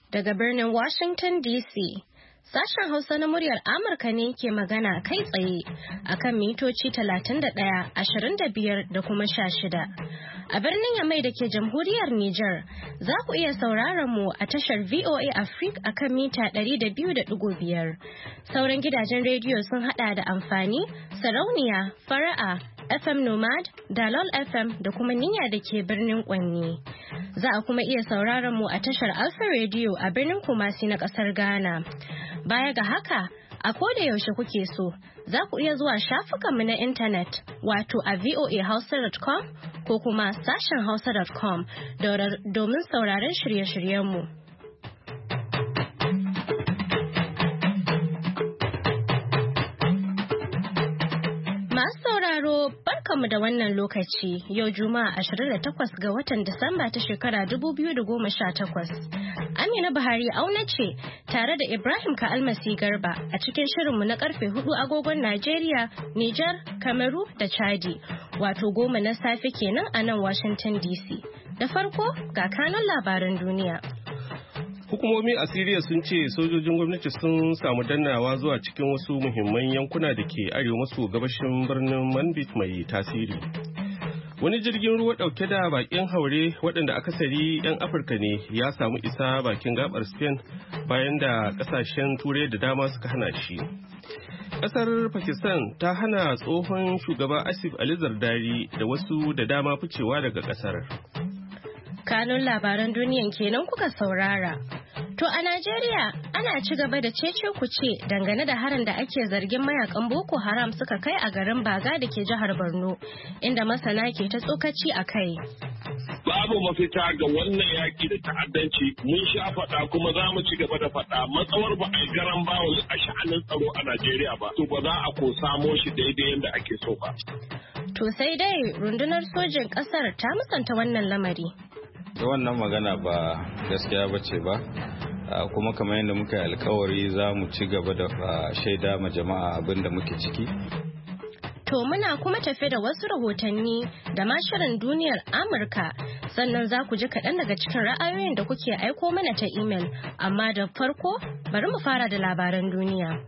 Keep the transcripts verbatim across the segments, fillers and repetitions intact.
daga birnin Washington D C. Sashen Hausa na muryar Amurka ne ke magana kai tsaye akan mitoci talatin da ɗaya, ashirin da biyar da kuma sha shida. A birnin Yamai da ke jamhuriyar Nijar, za ku iya sauraron mu a tashar V O A Africa akan mita ɗari da biyu da ɗigo biyar. Sauran gidajen rediyo sun haɗa da amfani, sarauniya, fara'a, F M Nomad, Dalol F M da kuma Niyya da ke birnin Kwanni. Za a kuma iya sauraron mu a tashar Alpha Radio a birnin Kumasi na ƙasar Ghana. Baya ga haka, a koda yaushe kuke so, za ku iya zuwa shafukanmu na intanet wato a voa hausa dot com ko kuma sashen hausa dot com domin sauraron shirye-shiryenmu. Masu sauraro, barkanmu da wannan lokaci, yau Juma'a ashirin da takwas ga watan Disamba ta shekara dubu biyu da goma sha takwas. Amina Buhari auna ce tare da Ibrahim Ka'almasi Garba a cikin shirinmu na karfe hudu agogon Najeriya, Nijar, Kamaru da Chadi, wato goma na safe kenan a nan Washington D C. Da farko ga kanun labaran duniya. Hukumomi a Siriya sun ce sojojin gwamnati sun samu dannawa zuwa cikin wasu muhimman yankuna da ke arewa maso gabashin birnin Manbij mai tasiri. Wani jirgin ruwa ɗauke da bakin haure waɗanda akasari 'yan Afirka ne ya samu isa bakin gabar Spain bayan da ƙasashen Turai da dama suka hana shi. Ƙasar Pakistan ta hana tsohon shugaba Asif Ali Zardari da wasu da dama ficewa daga ƙasar. Kanun labaran duniyan kenan kuka saurara. To a Najeriya ana ci gaba da cece kuce dangane da harin da ake zargin mayakan Boko Haram suka kai a garin Baga da ke jihar Borno, inda masana ke ta tsokaci a kai. Babu mafita ga wannan yaki da ta'addanci, mun sha faɗa kuma za mu ci gaba da faɗa matsawar ba a garan bawul a sha'anin tsaro a Najeriya ba, to ba za a ko samo shi daidai yadda ake so ba. To sai dai rundunar sojin ƙasar ta musanta wannan lamari. Wannan magana ba gaskiya bace ba. kuma kamar yadda muka yi alkawari za mu ci gaba da shaida ma jama'a abin da muke ciki. To muna kuma tafe da wasu rahotanni da ma shirin duniyar Amurka, sannan za ku ji kaɗan daga cikin ra'ayoyin da kuke aiko mana ta imel, amma da farko bari mu fara da labaran duniya.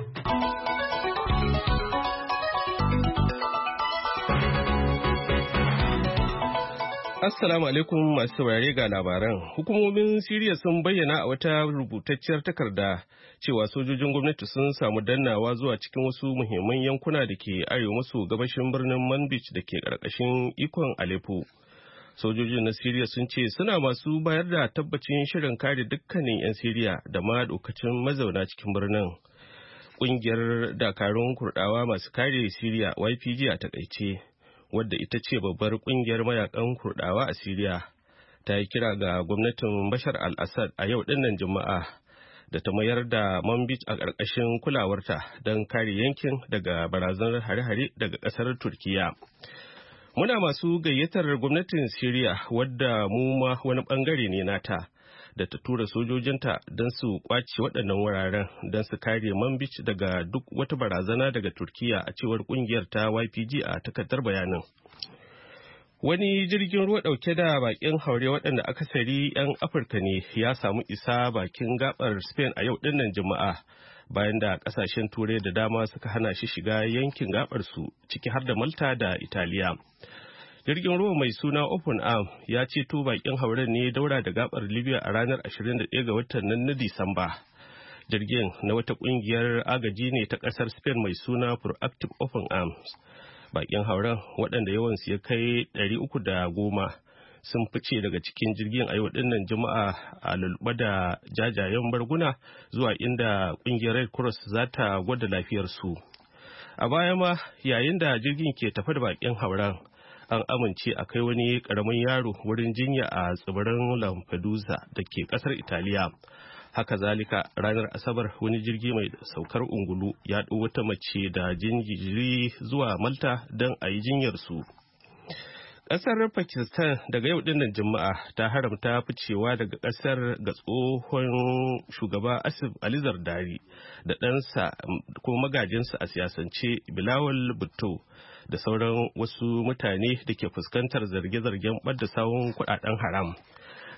Assalamu alaikum masu saurare ga labaran. Hukumomin Siriya sun bayyana a wata rubutacciyar takarda cewa sojojin gwamnati sun samu dannawa zuwa cikin wasu muhimman yankuna da ke arewa maso gabashin birnin Manbij da ke ƙarƙashin ikon Aleppo. Sojojin na Siriya sun ce suna masu bayar da tabbacin shirin kare dukkanin 'yan Siriya da ma dokacin mazauna cikin birnin. Ƙungiyar dakarun Kurɗawa masu kare Siriya Y P G a takaice, wadda ita ce babbar kungiyar mayakan Kurdawa a Siriya, ta yi kira ga gwamnatin Bashar al-Assad a yau dinnan Juma'a da ta mayar da Manbij a ƙarƙashin kulawarta don kare yankin daga barazanar hare-hare daga ƙasar Turkiya. Muna masu gayyatar gwamnatin Siriya, wadda mu ma wani ɓangare ne nata, da ta tura sojojinta don su kwace waɗannan wuraren don su kare Manbij daga duk wata barazana daga Turkiya, a cewar kungiyar ta Y P G a takardar bayanin. Wani jirgin ruwa ɗauke da bakin haure waɗanda akasari 'yan Afirka ne ya samu isa bakin gabar Spain a yau dinnan Juma'a, bayan da ƙasashen Turai da dama suka hana shi shiga yankin gabar su, ciki har da Malta da Italiya. Jirgin ruwa mai suna Open Arm ya ceto bakin hauren ne daura da gabar Libya a ranar ashirin da ɗaya ga watan nan na Disamba. Jirgin na wata kungiyar agaji ne ta ƙasar Spain mai suna Proactive Open Arms. Bakin hauren, waɗanda yawansu ya kai ɗari uku da goma, sun fice daga cikin jirgin a yau dinnan Juma'a a lulluɓe da jajayen barguna zuwa inda kungiyar Red Cross za ta gwada lafiyarsu. A baya ma, yayin da jirgin ke tafi da bakin hauren, an amince a kai wani karamin yaro wurin jinya a tsibirin Lampedusa da ke kasar Italiya. Haka zalika, ranar Asabar wani jirgi mai saukar ungulu ya ɗau wata mace da jinjiri zuwa Malta don a yi jinyar su. Ƙasar Pakistan daga yau dinnan Juma'a ta haramta ficewa daga ƙasar ga tsohon shugaba Asif Ali Zardari da ɗansa kuma magajinsa a siyasance Bilawal Bhutto da sauran wasu mutane da ke fuskantar zarge-zargen ɓadda sawun kuɗaɗen haram.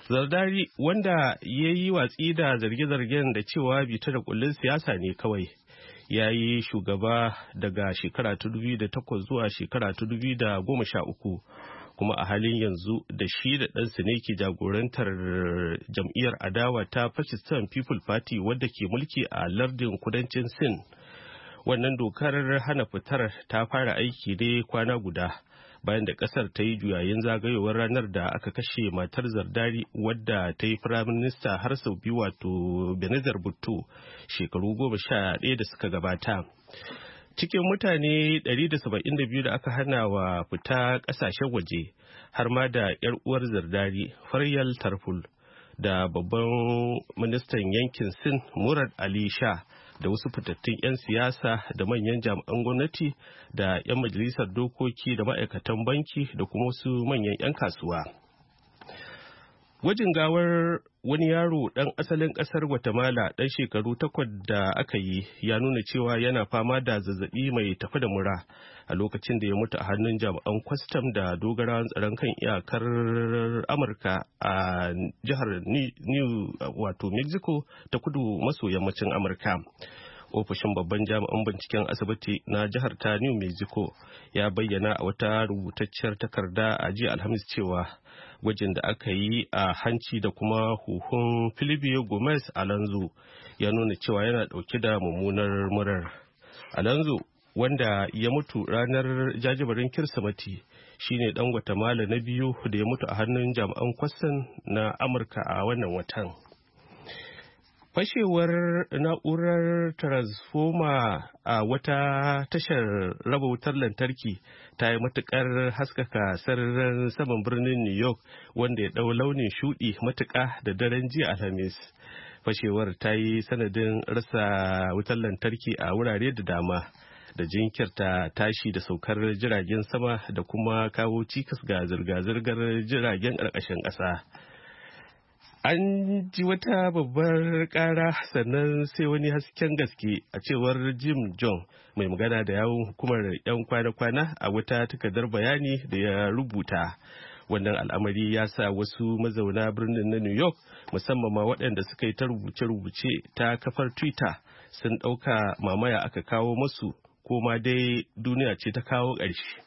Zardari wanda ya yi watsi da zarge-zargen da cewa bita da kullun siyasa ne kawai. Ya yi shugaba daga shekara ta dubu da takwas zuwa shekara ta dubu da goma sha uku kuma a halin yanzu da shi da ɗansa ne ke jagorantar jam'iyyar adawa ta Pakistan People Party wadda ke mulki a lardin kudancin Sin. Wannan dokar hana fitar ta fara aiki ne kwana guda bayan da kasar ta yi juyayin zagayowar ranar da aka kashe matar Zardari wadda ta yi firaminista har sau biyu wato Benazir Bhutto shekaru goma sha ɗaya da suka gabata. Cikin mutane ɗari da saba'in da biyu da aka hana wa fita ƙasashen waje har ma da 'yar uwar Zardari Faryal Tarful da babban ministan yankin Sin Murad Ali Shah da wasu fitattun 'yan siyasa da manyan jami'an gwamnati da 'yan majalisar dokoki da ma'aikatan banki da kuma wasu manyan 'yan kasuwa. Gwajin gawar wani yaro ɗan asalin ƙasar Guatemala ɗan shekaru takwas da aka yi ya nuna cewa yana fama da zazzaɓi mai tafi da mura a lokacin da ya mutu a hannun jami'an kwastam da dogarawan tsaron kan iyakar Amurka a jihar New wato Mexico ta kudu maso yammacin Amurka. Ofishin babban jami'an binciken asibiti na jihar ta New Mexico ya bayyana a wata rubutacciyar takarda a jiya Alhamis cewa gwajin da aka yi a hanci da kuma huhun Filipio Gomez Alonzo ya nuna cewa yana dauke da mummunar murar. Alonzo wanda ya mutu ranar jajibarin Kirsimeti shine dan Guatemala na biyu da ya mutu a hannun jami'an kwastan na Amurka a wannan watan. Fashewar na'urar transfoma a wata tashar raba wutar lantarki ta yi matukar haskaka sararin saman birnin New York wanda ya ɗau launin shuɗi matuƙa da daren jiya Alhamis. Fashewar ta yi sanadin rasa wutar lantarki a wurare da dama da jinkirta tashi da saukar jiragen sama da kuma kawo cikas ga zirga-zirgar jiragen ƙarƙashin ƙasa. An ji wata babbar ƙara sannan sai wani hasken gaske a cewar Jim John mai magana da yawun hukumar 'yan kwana-kwana a wata takardar bayani da ya rubuta. Wannan al'amari ya sa wasu mazauna birnin na New York musamman ma waɗanda suka yi ta rubuce-rubuce ta kafar Twitter sun ɗauka mamaya aka kawo masu ko ma dai duniya ce ta kawo ƙarshe.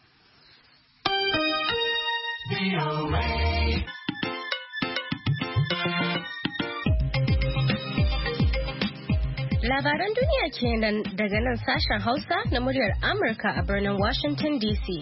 Labaran duniya kenan daga nan sashen Hausa na muryar Amurka a birnin Washington D C.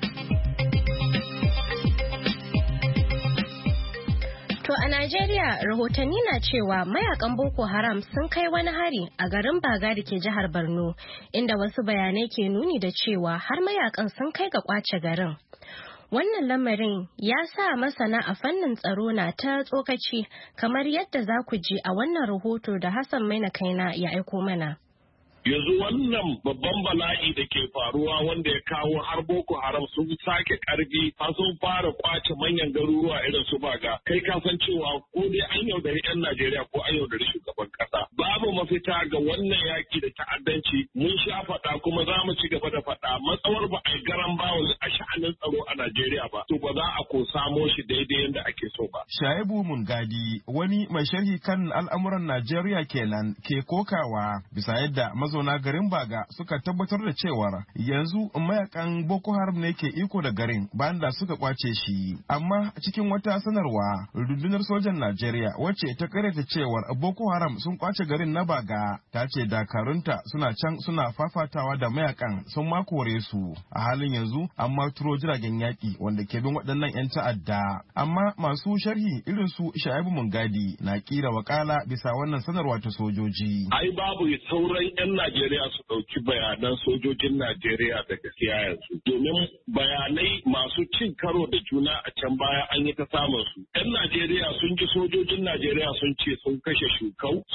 To a Najeriya, rahotanni na cewa mayakan Boko Haram sun kai wani hari a garin Baga da ke jihar Borno, inda wasu bayanai ke nuni da cewa har mayakan sun kai ga kwace garin. Wannan lamarin ya sa masana a fannin tsaro na ta tsokaci kamar yadda za ku ji a wannan rahoto da Hassan Maina Kaina ya aiko mana. Yanzu wannan babban bala'i da ke faruwa wanda ya kawo har Boko Haram sun sake karfi har sun fara kwace manyan garuruwa irin su Baga. Kai ka san cewa ko dai an yaudari 'yan Najeriya ko an yaudari shugaban kasa. Babu mafita ga wannan yaki da ta'addanci mun sha faɗa kuma za mu ci gaba da faɗa matsawar ba a garan bawul a sha'anin tsaro a Najeriya ba to ba za a ko samo shi daidai yadda ake so ba. Shaibu Mungadi wani mai sharhi kan al'amuran Najeriya kenan ke kokawa bisa yadda mazauna garin Baga suka tabbatar da cewar yanzu mayakan Boko Haram ne ke iko da garin bayan da suka kwace shi. Amma cikin wata sanarwa rundunar sojan Najeriya wacce ta karyata cewar Boko Haram sun kwace garin na Baga ta ce dakarunta suna can suna fafatawa da mayakan sun makore su. A halin yanzu amma turo jiragen yaki wanda ke bin waɗannan 'yan ta'adda. Amma masu sharhi irin su Shaibu Mungadi na kira wakala bisa wannan sanarwa ta sojoji. Ai babu sauran 'yan Najeriya su ɗauki bayanan sojojin Najeriya da gaskiya yanzu. Domin bayanai masu cin karo da juna a can baya an yi ta samun su. 'Yan Najeriya sun ji sojojin Najeriya sun ce sun kashe Shukau, sun taɓa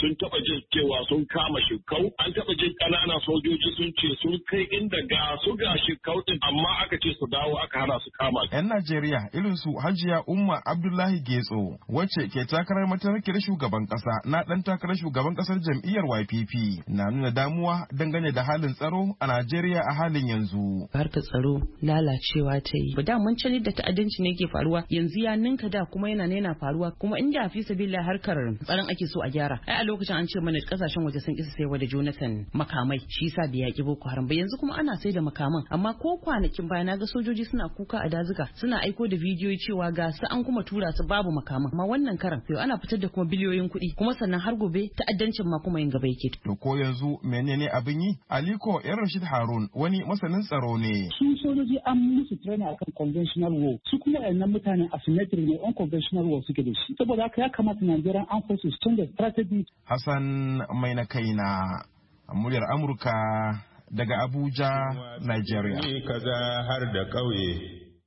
jin cewa sun kama shekau, an taɓa jin ƙananan sojoji sun ce sun kai inda ga su ga shekau din amma aka ce su dawo aka hana su kama. Yan Najeriya irin su Hajiya Umma Abdullahi Getso wacce ke takarar mataimakiyar shugaban kasa na dan takarar shugaban kasar jam'iyyar Y P P na nuna damuwa dangane da halin tsaro a Najeriya a halin yanzu. Harkar tsaro lalacewa ta yi. Da mun cani da ta'addanci ne ke faruwa yanzu ya ninka da kuma yana yana faruwa kuma inda fi sabila harkar tsaron ake so a gyara. Ai a lokacin an ce mana kasashen waje sun kisa sai da Jonathan makamai shi yasa bai yaki Boko Haram ba yanzu kuma ana sai da makaman amma ko kwanakin baya naga sojoji suna kuka a dazuka suna aiko da bidiyoyi cewa ga su an kuma tura su babu makaman amma wannan karan sai ana fitar da kuma biliyoyin kuɗi kuma sannan har gobe ta'addancin ma kuma yin gaba yake. To ko yanzu menene abin yi? Aliko Yan Rashid Harun wani masanin tsaro ne. Su sojoji an musu training akan conventional war su kuma wayannan mutanen asymmetry ne unconventional war suke da shi saboda haka ya kamata Nigerian Armed Forces tun da strategy. Hassan mai na kaina muryar Amurka daga Abuja, Nigeria. Kaza har da ƙauye,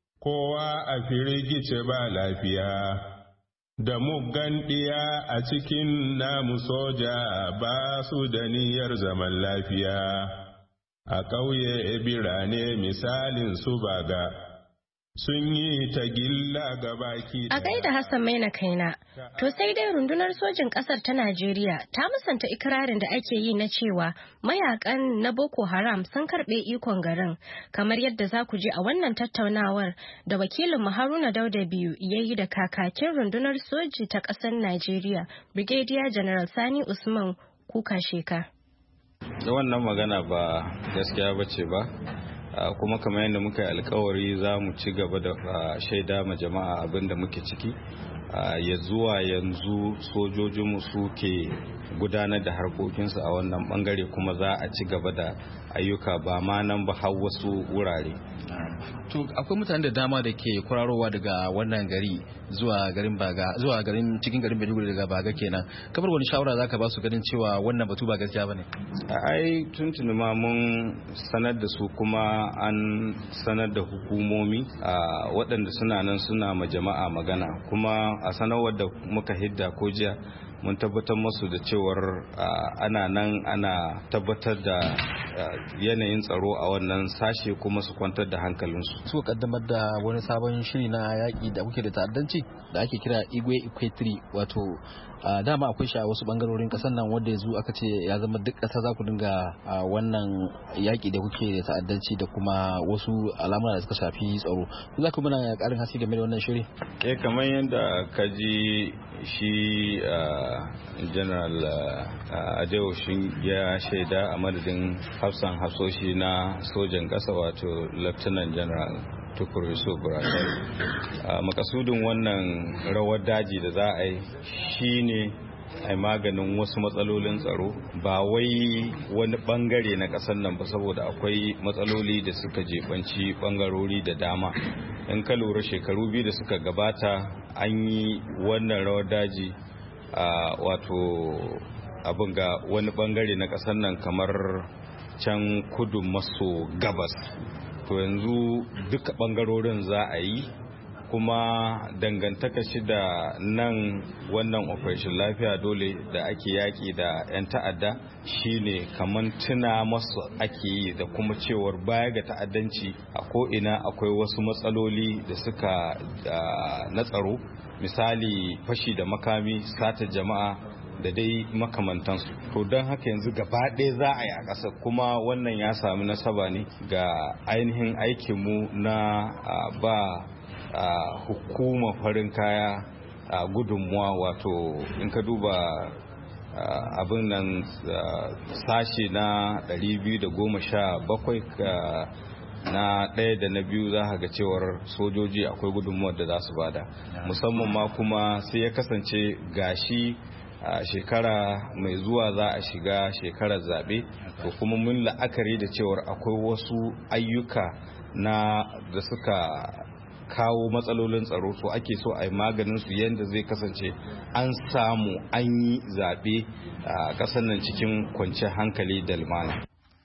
kowa a firgice ba lafiya, da muggan ɗiya a cikin namu soja ba su da niyyar zaman lafiya. A ƙauye birane misalin su baga. Sun yi ta gilla ga baki. A gaida Hassan Maina kaina, to sai dai rundunar sojin ƙasar ta Najeriya ta musanta ikirarin da ake yi na cewa mayakan na Boko Haram sun karɓe ikon garin, kamar yadda za ku ji a wannan tattaunawar da wakilin Haruna Dauda biyu ya yi da kakakin rundunar soji ta ƙasar Najeriya, Brigadier General Sani Usman Kuka Sheka. Da wannan magana ba gaskiya bace ba. Uh, kuma kamar yadda muka yi alkawari za mu ci gaba da uh, shaida ma jama'a abin da muke ciki uh, ya zuwa yanzu sojojinmu suke gudanar da harkokinsu a wannan bangare kuma za a ci gaba da ayyuka ba ma nan ba har wasu wurare. To akwai mutane da dama da ke kwararowa daga wannan gari zuwa garin Baga zuwa garin cikin garin Maiduguri daga Baga kenan. Kamar wani shawara zaka ba su ganin cewa wannan batu ba gaskiya bane? Ai tuntuni ma mun sanar da su kuma an sanar da hukumomi a waɗanda suna nan suna ma jama'a magana kuma a sanarwar da muka hidda ko jiya mun tabbatar masu da cewar ana nan ana tabbatar da yanayin tsaro a wannan sashe kuma su kwantar da hankalinsu. Su kaddamar da wani sabon shiri na yaƙi da kuke da ta'addanci da ake kira Igwe Equatri, wato dama akwai shi a wasu bangarorin ƙasar nan wanda yanzu aka ce ya zama duk ƙasa za ku dinga wannan yaƙi da kuke da ta'addanci da kuma wasu alamuna da suka shafi tsaro. Ku za ku mana ƙarin haske game da wannan shiri? Eh kamar yadda ka ji shi general Adewo ya shaida a madadin hafsan hafsoshi na sojan ƙasa wato lieutenant general Tukur Yusuf Buratai. Makasudin wannan rawar daji da za a yi shine a maganin wasu matsalolin tsaro ba wai wani bangare na ƙasar nan ba saboda akwai matsaloli da suka jebanci bangarori da dama. In ka lura shekaru biyu da suka gabata an yi wannan rawar daji a wato abin ga wani bangare na ƙasar nan kamar can kudu maso gabas. To yanzu duka bangarorin za a yi kuma dangantaka shi da nan wannan operation lafiya dole da ake yaki da 'yan ta'adda shine kamar tuna masu ake yi da kuma cewar baya ga ta'addanci a ko'ina akwai wasu matsaloli da suka na tsaro, misali fashi da makami, sata jama'a da dai makamantansu. To don haka yanzu gaba ɗaya za a yi a ƙasa kuma wannan ya sami nasaba ne ga ainihin aikinmu na ba hukumar farin kaya gudunmuwa, wato in ka duba abin nan sashe na ɗari biyu da goma sha bakwai na ɗaya da na biyu za ga cewar sojoji akwai gudunmuwar da za su bada, musamman ma kuma sai ya kasance gashi a shekara mai zuwa za a shiga shekarar zaɓe, to kuma mun la'akari da cewar akwai wasu ayyuka na da suka kawo matsalolin tsaro, so ake so a yi maganin su yadda zai kasance an samu an yi zaɓe a ƙasar nan cikin kwanciyar hankali da lumana.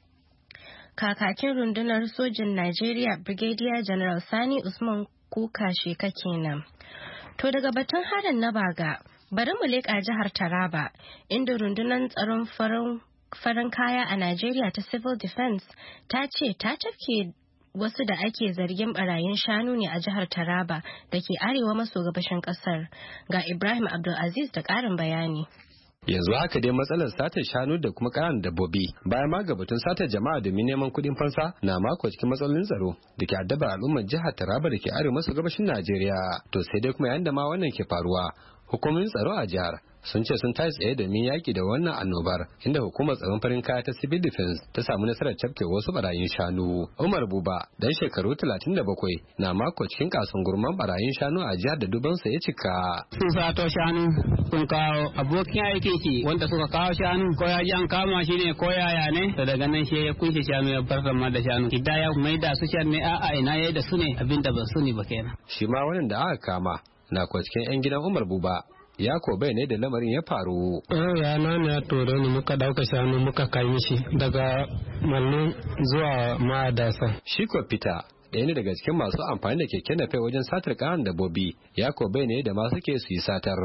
Kakakin rundunar sojin Najeriya Brigadier General Sani Usman Kuka Sheka kenan. To daga batun harin na Baga bari mu leƙa jihar Taraba, inda rundunar tsaron farin kaya a Najeriya ta Civil Defense ta ce ta tafke wasu da ake zargin barayin shanu ne a jihar Taraba da ke arewa maso gabashin ƙasar. Ga Ibrahim Abdulaziz da ƙarin bayani. Yanzu haka dai matsalar satar shanu da kuma ƙananan dabbobi bayan ma gabatun satar jama'a domin neman kuɗin fansa na mako cikin matsalolin tsaro da ke addabar al'ummar jihar Taraba da ke arewa maso gabashin Najeriya. To sai dai kuma yayin da ma wannan ke faruwa, hukumomin tsaro a jihar sun ce sun tashi tsaye domin yaki da wannan annobar, inda hukumar tsaron farin kaya ta Civil Defense ta samu nasarar cafke wasu barayin shanu. Umar Buba dan shekaru talatin da bakwai na mako cikin kasan gurman barayin shanu a jihar da dubansa ya cika. Sun sato shanu sun kawo abokin aiki ki wanda suka kawo shanu ko ya ji an kama shi ne ko yaya ne, to daga nan shi ya kunshe shanu ya bar ma da shanu. Kidda ya mai da su shan ne a'a ina yayi da su ne abinda ban sani ba kenan. Shi ma wannan da aka kama na ko cikin yan gidan Umar Buba ya ko bai ne da lamarin ya faru. Ya nana ya tore ni muka dauka shanu muka kai mishi daga Mallu zuwa Madasa. Shi ko fita ɗaya ne daga cikin masu amfani da keke nafe wajen satar ƙanan dabbobi, ya ko bai ne da masu ke su yi satar.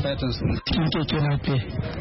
Kin keke nafe,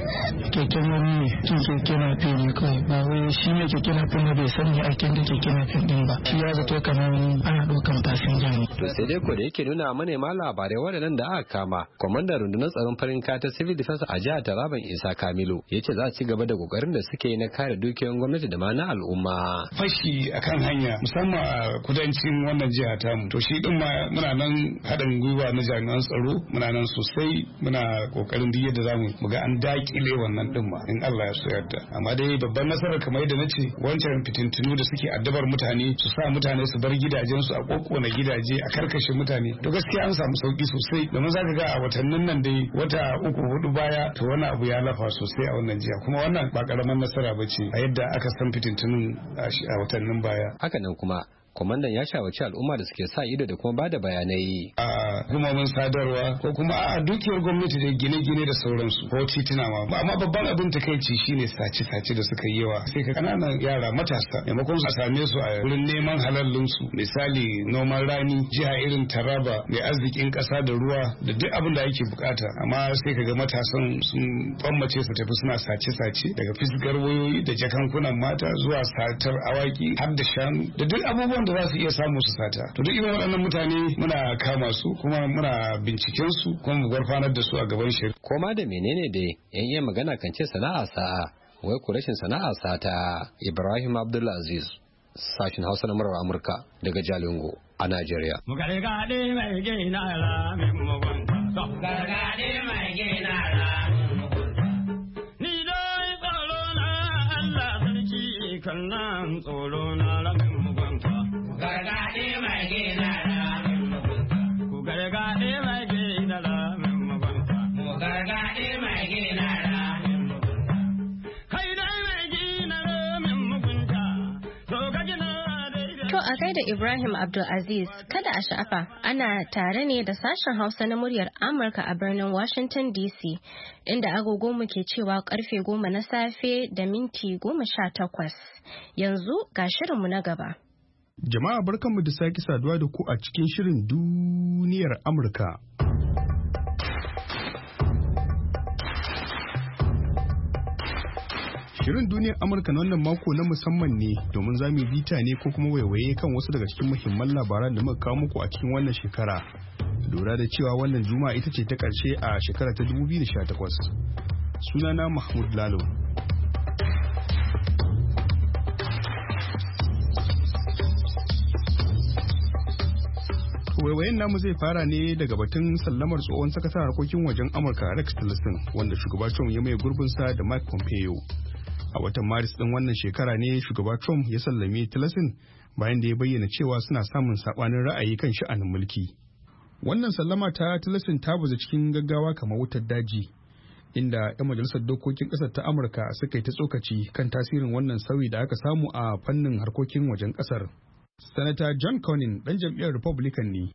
keken wani ne, kin keke nafe ne kawai, ba wai shi ne keke nafe na bai sani aikin da keke nafe ɗin ba. Shi ya zato kamar ana ɗaukan fasinja ne. To sai dai ko da yake nuna manema labarai waɗannan da aka kama, kwamandan rundunar tsaron farin kaya ta Civil Defense a jihar Taraban Isa Kamilu ya ce za su ci gaba da ƙoƙarin da suke yi na kare dukiyoyin gwamnati da ma na al'umma. Fashi akan hanya musamman a kudanci cikin wannan jiha tamu, to shi din ma muna nan haɗin gwiwa na jami'an tsaro, muna nan sosai muna kokarin duk yadda zamu mu ga an dakile wannan din ma in Allah ya so yarda. Amma dai babban nasarar kamar yadda nace wancan fitintunu da suke addabar mutane su sa mutane su bar gidajen su a kokkona gidaje a karkashe mutane, to gaskiya an samu sauki sosai domin zaka ga a watannin nan dai wata uku hudu baya to wani abu ya lafa sosai a wannan jiha, kuma wannan ba karaman nasara bace a yadda aka san fitintunun a watannin baya. Haka nan kuma kwamandan ya shawarci al'umma da suke sa ido da kuma bada bayanai a hukumomin sadarwa ko kuma a dukiyar gwamnati da gine-gine da sauransu ko tituna ma. Amma babban abin takaici shine sace-sace da suka yi yawa, sai ka kananan yara matasa maimakon a same su a wurin neman halallinsu, misali noman rani, jiha irin Taraba mai arzikin kasa da ruwa da duk abin da ake bukata, amma sai ka ga matasan sun kwammace su tafi suna sace-sace daga fisgar wayoyi da jakankunan mata zuwa satar awaki har da shanu da duk abubuwan da za su iya samu su sata. To duk irin waɗannan mutane muna kama su kuma muna binciken su kuma mu gurfanar da su a gaban shari'a. Koma da menene dai yan iya magana kan ce sana'a sa'a, wai ku rashin sana'a sata. Ibrahim Abdulaziz, sashin Hausa na murar Amurka daga Jalingo a Najeriya. Mu gargaɗe mai gina ra mai mugunta. Gargaɗe mai gina ra mai mugunta. Ni dai tsoro na Allah sarki kan nan tsoro na ramin mugunta. Gargaɗe mai gina ramin mugunta. Ku gargaɗe mai gina ramin mugunta. Mu gargaɗe mai gina ramin mugunta. Kai dai mai gina ramin mugunta. To ka gina daidai. To a gaida Ibrahim Abdulaziz, kada a sha'afa ana tare ne da sashen Hausa na muryar Amurka a birnin Washington D C, inda agogo mu ke cewa karfe goma na safe da minti goma sha takwas. Yanzu ga shirinmu na gaba. Jama'a barkanmu da sake saduwa da ku a cikin shirin duniyar Amurka. Shirin duniyar Amurka na wannan mako na musamman ne domin za mu bita ne ko kuma waiwaye kan wasu daga cikin muhimman labaran da muka kawo muku a cikin wannan shekara. Lura da cewa wannan juma'a ita ce ta ƙarshe a shekara ta dubu biyu da sha takwas. Sunana Mahmud Lalo. Waiwayen namu zai fara ne daga batun sallamar tsohon sakataren harkokin wajen Amurka Rex Tillerson, wanda shugaba Trump ya mai gurbinsa da Mike Pompeo. A watan Maris ɗin wannan shekara ne shugaba Trump ya sallame Tillerson bayan da ya bayyana cewa suna samun saɓanin ra'ayi kan sha'anin mulki. Wannan sallama ta Tillerson ta bazu cikin gaggawa kamar wutar daji, inda 'yan majalisar dokokin ƙasar ta Amurka suka yi ta tsokaci kan tasirin wannan sauyi da aka samu a fannin harkokin wajen ƙasar. Sanata John Cornyn ɗan jam'iyyar Republican ne.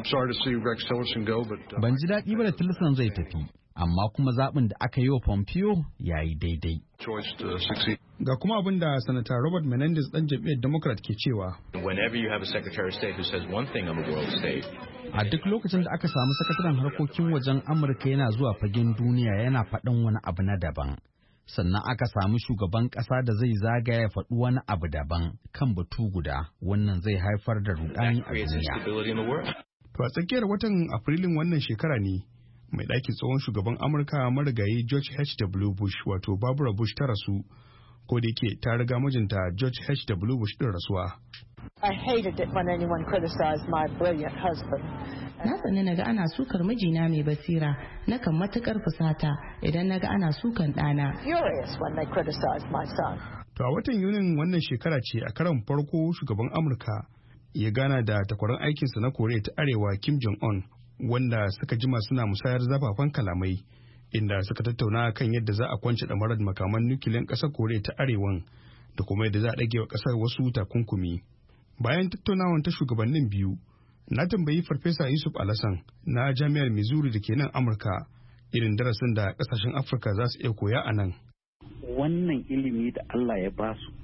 Ban ji daɗi ba da Tillerson zai tafi, amma kuma zaɓin da aka yi wa Pompeo ya yi daidai. Ga kuma abin da Sanata Robert Menendez ɗan jam'iyyar Democrat ke cewa. A duk lokacin da aka samu sakataren harkokin wajen Amurka yana zuwa fagen duniya yana faɗin wani abu na daban. Sannan aka samu shugaban ƙasa da zai zagaya ya faɗi wani abu daban kan batu guda, wannan zai haifar da rudani a duniya. To a tsakiyar watan Afrilun wannan shekara ne mai ɗakin tsohon shugaban Amurka marigayi George H W Bush wato Barbara Bush ta rasu, ko da yake ta riga mijinta George H W Bush ɗin rasuwa. I hated it when anyone criticized my brilliant husband. Na tsani naga ana sukar mijina mai basira, nakan matukar fusata idan naga ana sukan ɗana. Furious when they criticized my son. To a watan Yunin wannan shekara ce a karon farko shugaban Amurka ya gana da takwaran aikinsa na Koriya ta Arewa Kim Jong-un, wanda suka jima suna musayar zafafan kalamai, inda suka tattauna kan yadda za a kwance ɗamarar makaman nukiliyan ƙasar Koriya ta Arewan da kuma yadda za a ɗage wa ƙasar wasu takunkumi. Bayan tattaunawan ta shugabannin biyu, na tambayi Farfesa Yusuf Alasan na Jami'ar Missouri da ke nan Amurka irin darasin da ƙasashen Afirka za su iya koya a nan. Wannan ilimi da Allah ya ba su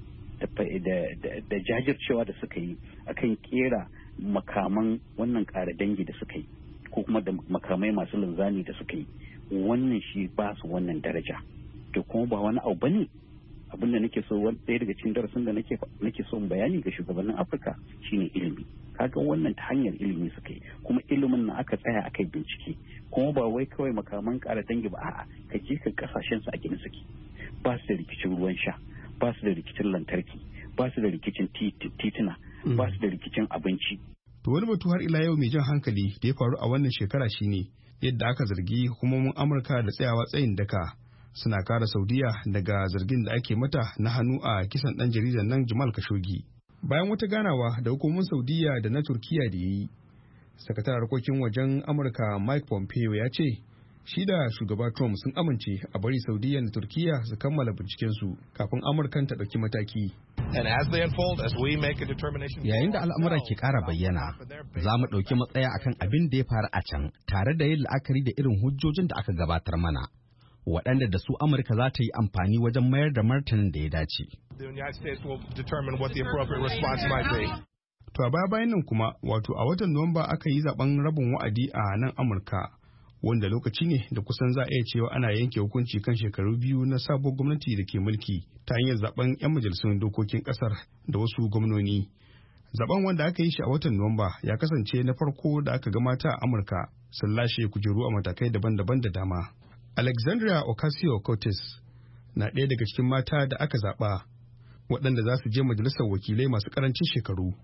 da jajircewa da suka yi akan kera makaman wannan ƙara dangi da suka yi ko kuma da makamai masu linzami da suka yi, wannan shi ba su wannan daraja. To kuma ba wani abu bane abin da nake so, ɗaya daga cikin darasin da nake nake so bayani ga shugabannin Afirka shine ilimi. Kaga wannan ta hanyar ilimi suka yi, kuma ilimin na aka tsaya aka bincike, kuma ba wai kawai makaman ƙara dangi ba, a'a ka je ka kasashen su a gina suke, ba su da rikicin ruwan sha, ba su da rikicin lantarki, ba su da rikicin tituna, ba su da rikicin abinci. To wani batu har ila yau mai jan hankali da ya faru a wannan shekara shine yadda aka zargi hukumomin Amurka da tsayawa tsayin daka suna kara Saudiya daga zargin da ake mata na hannu a kisan ɗan jaridan nan Jamal Khashoggi. Bayan wata ganawa da hukumomin Saudiya da na Turkiya da yi, sakataren harkokin wajen Amurka Mike Pompeo ya ce shi da shugaba Trump sun amince a bari Saudiya da Turkiya su kammala bincikensu kafin Amurkan ta ɗauki mataki. Yayin da al'amura ke ƙara bayyana, za mu ɗauki matsaya akan abin da ya faru a can tare da yin la'akari da irin hujjojin da aka gabatar mana, waɗanda da su Amurka za ta yi amfani wajen mayar da martanin da ya dace. To a baya bayan nan kuma, wato a watan Nuwamba aka yi zaben rabin wa'adi a nan Amurka, wanda lokaci ne da kusan za a iya cewa ana yanke hukunci kan shekaru biyu na sabuwar gwamnati da ke mulki ta hanyar zaben 'yan majalisun dokokin kasar da wasu gwamnoni. Zaben wanda aka yi shi a watan Nuwamba ya kasance na farko da aka ga mata a Amurka sun lashe kujeru a matakai daban-daban da dama. Alexandria Ocasio-Cortez na ɗaya daga cikin mata da aka zaɓa waɗanda za su je majalisar wakilai masu ƙarancin shekaru.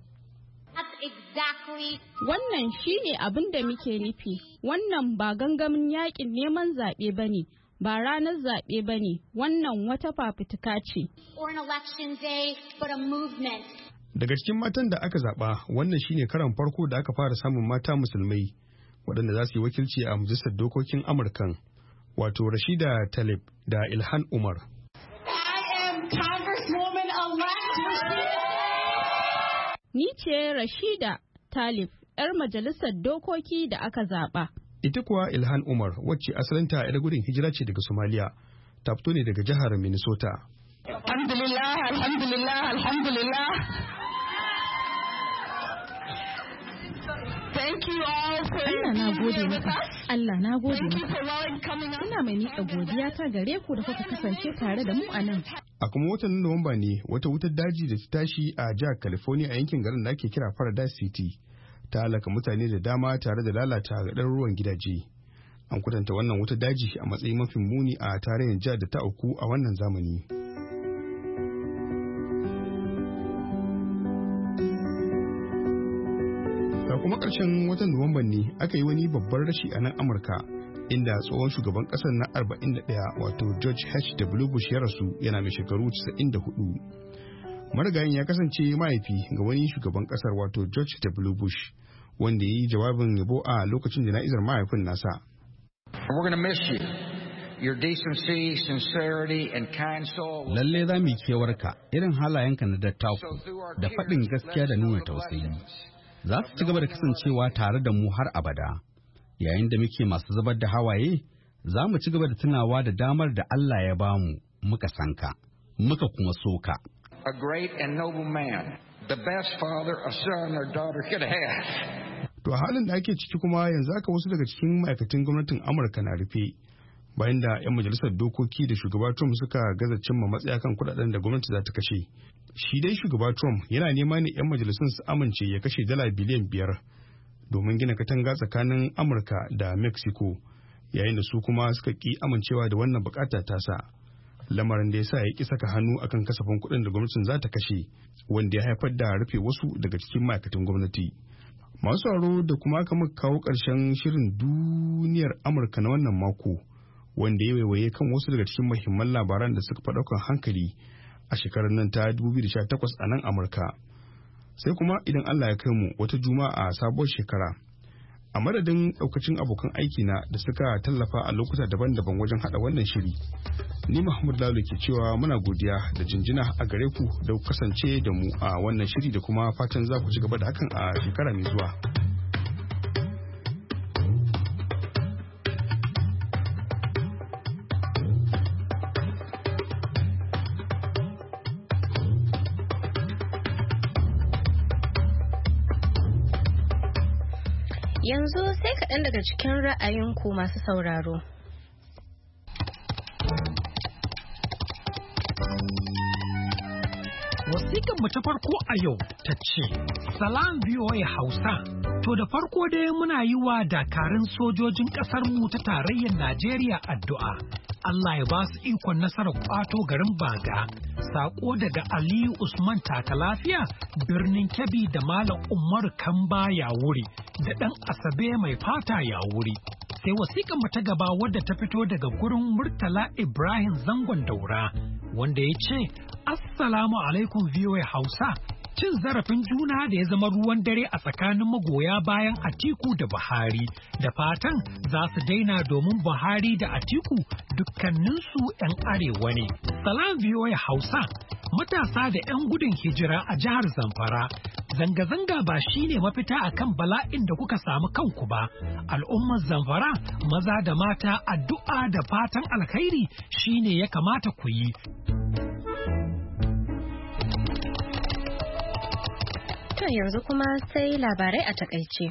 Wannan shi ne abin da muke nufi. Wannan ba gangamin yakin neman zaɓe ba ne, ba ranar zaɓe ba ne, wannan wata fafutuka ce. Daga cikin matan da aka zaɓa, wannan shi ne karan farko da aka fara samun mata musulmai waɗanda za su yi wakilci a majalisar dokokin Amurkan, wato Rashida Tlaib da Ilhan Umar. Ni ce Rashida Tlaib, 'yar majalisar dokoki da aka zaɓa. Ita kuwa Ilhan Umar, wacce asalinta 'yar gudun hijira ce daga Somalia, ta fito ne daga jihar Minnesota. Alhamdulillah, alhamdulillah, alhamdulillah. Thank you all for Allah na gode maka. Allah na gode maka. Ina mai miƙa godiya ta gare ku da kuka kasance tare da mu a nan. A kuma watan Nuwamba ne wata wutar daji da ta tashi a jihar California a yankin garin da ake kira Paradise City ta halaka mutane da dama tare da lalata ɗaruruwan gidaje. An kwatanta wannan wutar daji a matsayin mafi muni a tarihin jihar da ta auku a wannan zamani. Da kuma ƙarshen watan Nuwamban ne aka yi wani babban rashi a nan Amurka, inda tsohon shugaban ƙasar na arba'in da ɗaya wato George H W Bush ya rasu yana mai shekaru casa'in da hudu. Marigayin ya kasance mahaifi ga wani shugaban ƙasar wato George W Bush, wanda ya yi jawabin yabo a lokacin jana'izar mahaifin nasa. Lalle za mu yi kewarka irin halayenka na dattaku da faɗin gaskiya da nuna tausayi. Za su ci gaba da kasancewa tare da mu har abada. Yayin da muke masu zubar da hawaye, za mu ci gaba da tunawa da damar da Allah ya bamu muka sanka, muka kuma soka. A great and noble man, the best father a son or daughter could have. To a halin da ake ciki kuma yanzu haka wasu daga cikin ma'aikatan gwamnatin Amurka na rufe bayan da 'yan majalisar dokoki da shugaba Trump suka gaza cimma matsaya kan kudaden da gwamnati za ta kashe. Shi dai shugaba Trump yana nema ne 'yan majalisun su amince ya kashe dala biliyan biyar domin gina katanga tsakanin Amurka da Mexico, yayin da su kuma suka ki amincewa da wannan bukata tasa. Lamarin da ya sa ya ki saka hannu akan kasafin kuɗin da gwamnatin za ta kashe, wanda ya haifar da rufe wasu daga cikin ma'aikatan gwamnati. Masu sauraro da kuma aka muka kawo ƙarshen shirin duniyar Amurka na wannan mako, wanda ya waiwaye kan wasu daga cikin muhimman labaran da suka faɗaukan hankali a shekarar nan ta dubu biyu da sha takwas a nan Amurka. Sai kuma idan Allah ya kai mu wata juma'a a sabuwar shekara. A madadin ɗaukacin abokan aiki na da suka tallafa a lokuta daban-daban wajen haɗa wannan shiri. Ni Mahmud Lalo ke cewa muna godiya da jinjina a gare ku da ku kasance da mu a wannan shiri da kuma fatan za ku ci gaba da hakan a shekara mai zuwa. Yanzu sai kaɗan daga cikin ra'ayinku masu sauraro. Wasiƙan mu ta farko a yau ta ce, Salam V O A Hausa, to da farko dai muna yi wa dakarun sojojin ƙasar mu ta tarayyar Najeriya addu'a. Allah ya ba su ikon nasarar ƙwato garin Baga. Sako daga Aliyu Usman Taka Lafiya, birnin Kebbi da Malam Umar Kamba ya wuri, da ɗan Asabe mai fata ya wuri. Sai wasiƙan mu ta gaba wadda ta fito daga gurin Murtala Ibrahim Zangon Daura, wanda ya ce, Assalamu alaikum V O A Hausa, cin zarafin juna da ya zama ruwan dare a tsakanin magoya bayan Atiku da Buhari, da fatan za su daina domin Buhari da Atiku dukkaninsu 'yan arewa ne. Salam V O A Hausa, matasa da 'yan gudun hijira a jihar Zamfara, zanga-zanga ba shi ne mafita a kan bala'in da kuka samu kanku ba. Al'ummar Zamfara, maza da mata, addu'a da fatan alkhairi shi ne ya kamata ku yi. To yanzu kuma sai labarai a takaice.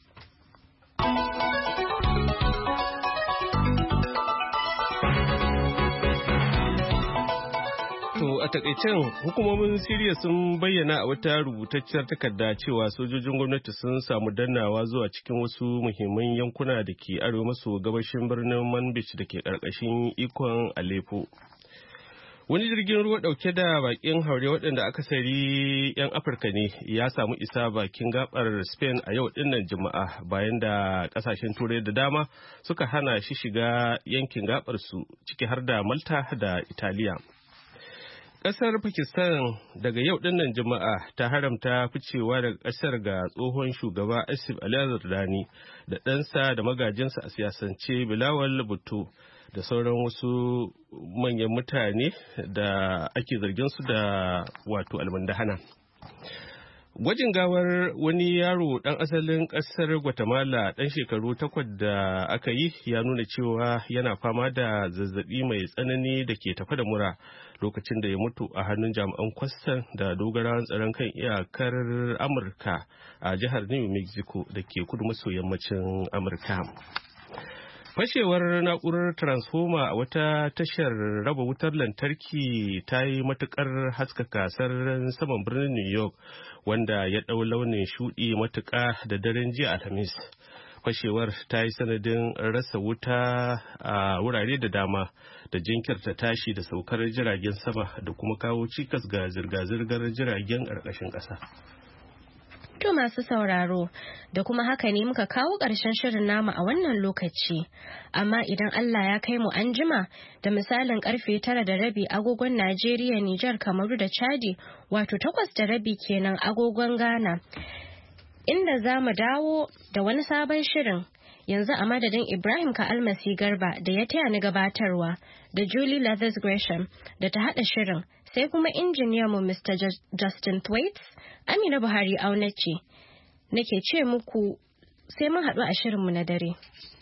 To a takaicen hukumomin Siriya sun bayyana a wata rubutacciyar takarda cewa sojojin gwamnati sun samu dannawa zuwa cikin wasu muhimman yankuna da ke arewa maso gabashin birnin Manbij da ke ƙarƙashin ikon Aleppo. Wani jirgin ruwa ɗauke da bakin haure waɗanda akasari 'yan Afirka ne ya samu isa bakin gabar Spain a yau dinnan Juma'a bayan da ƙasashen Turai da dama suka hana shi shiga yankin gabar su ciki har da Malta da Italiya. Ƙasar Pakistan daga yau dinnan Juma'a ta haramta ficewa daga ƙasar ga tsohon shugaba Asif Ali Zardani da ɗansa da magajinsa a siyasance Bilawal Bhutto da sauran wasu manyan mutane da ake zargin su da wato almandahana. Gwajin gawar wani yaro ɗan asalin ƙasar Guatemala ɗan shekaru takwas da aka yi ya nuna cewa yana fama da zazzabi mai tsanani da ke tafa da mura lokacin da ya mutu a hannun jami'an kwastan da dogarawan tsaron kan iyakar Amurka a jihar New Mexico da ke kudu maso yammacin Amurka. Fashewar na'urar transformer a wata tashar raba wutar lantarki ta yi matukar haskaka sararin saman birnin New York wanda ya ɗau launin shuɗi matuƙa da daren jiya Alhamis. Fashewar ta yi sanadin rasa wuta a wurare da dama da jinkirta tashi da saukar jiragen sama da kuma kawo cikas ga zirga-zirgar jiragen ƙarƙashin ƙasa. To masu sauraro, da kuma haka ne muka kawo ƙarshen shirin namu a wannan lokaci. Amma idan Allah ya kai mu an jima da misalin karfe tara da rabi agogon Najeriya, Nijar, Kamaru da Chadi, wato takwas da rabi kenan agogon Ghana. Inda za mu dawo da wani sabon shirin. Yanzu a madadin Ibrahim Ka'almasi Garba da ya taya ni gabatarwa, da Julie Leathers Gresham da ta haɗa shirin, sai kuma injiniyanmu Mister Justin Thwaites, Amina Buhari auna ce, nake ce muku sai mun haɗu a shirinmu na dare.